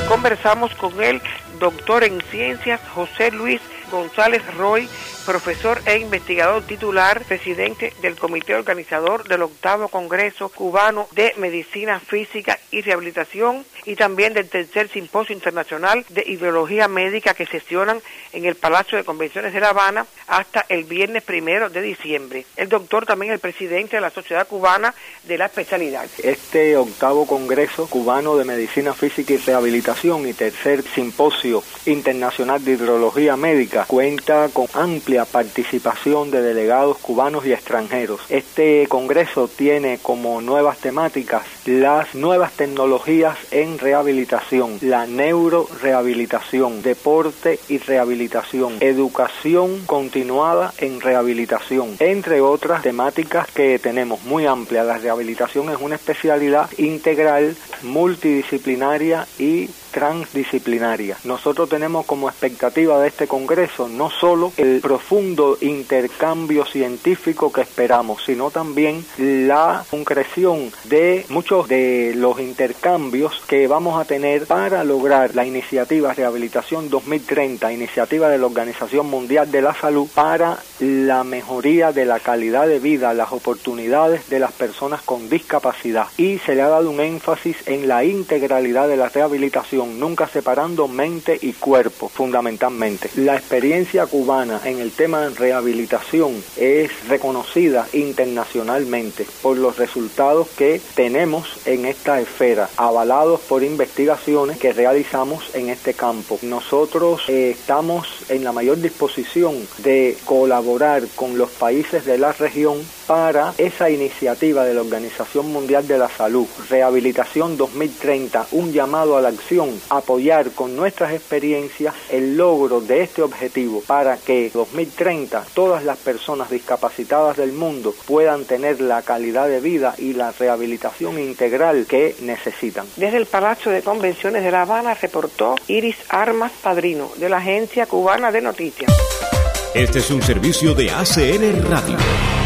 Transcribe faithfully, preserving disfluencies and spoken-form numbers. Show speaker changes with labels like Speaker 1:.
Speaker 1: conversamos con el doctor en ciencias José Luis González Roy, profesor e investigador titular, presidente del comité organizador del octavo Congreso Cubano de Medicina Física y Rehabilitación y también del tercer Simposio Internacional de Ideología Médica que sesionan en el Palacio de Convenciones de La Habana hasta el viernes primero de diciembre. El doctor también es el presidente de la Sociedad Cubana de la Especialidad.
Speaker 2: Este octavo Congreso Cubano de Medicina Física y Rehabilitación y tercer Simposio Internacional de Hidrología Médica cuenta con amplia participación de delegados cubanos y extranjeros. Este congreso tiene como nuevas temáticas las nuevas tecnologías en rehabilitación, la neurorehabilitación, deporte y rehabilitación, educación continuada en rehabilitación, entre otras temáticas que tenemos muy amplias. La rehabilitación es una especialidad integral, multidisciplinaria y transdisciplinaria. Nosotros tenemos como expectativa de este congreso no solo el profundo intercambio científico que esperamos, sino también la concreción de muchos de los intercambios que vamos a tener para lograr la iniciativa Rehabilitación dos mil treinta, iniciativa de la Organización Mundial de la Salud para la mejoría de la calidad de vida, las oportunidades de las personas con discapacidad, y se le ha dado un énfasis en la integralidad de la rehabilitación, nunca separando mente y cuerpo, fundamentalmente. La experiencia cubana en el tema de rehabilitación es reconocida internacionalmente por los resultados que tenemos en esta esfera, avalados por investigaciones que realizamos en este campo. Nosotros eh, estamos en la mayor disposición de colaborar con los países de la región para esa iniciativa de la Organización Mundial de la Salud, Rehabilitación dos mil treinta, un llamado a la acción, apoyar con nuestras experiencias el logro de este objetivo para que dos mil treinta todas las personas discapacitadas del mundo puedan tener la calidad de vida y la rehabilitación integral que necesitan.
Speaker 1: Desde el Palacio de Convenciones de La Habana reportó Iris Armas Padrino, de la Agencia Cubana de Noticias.
Speaker 3: Este es un servicio de A C N Radio.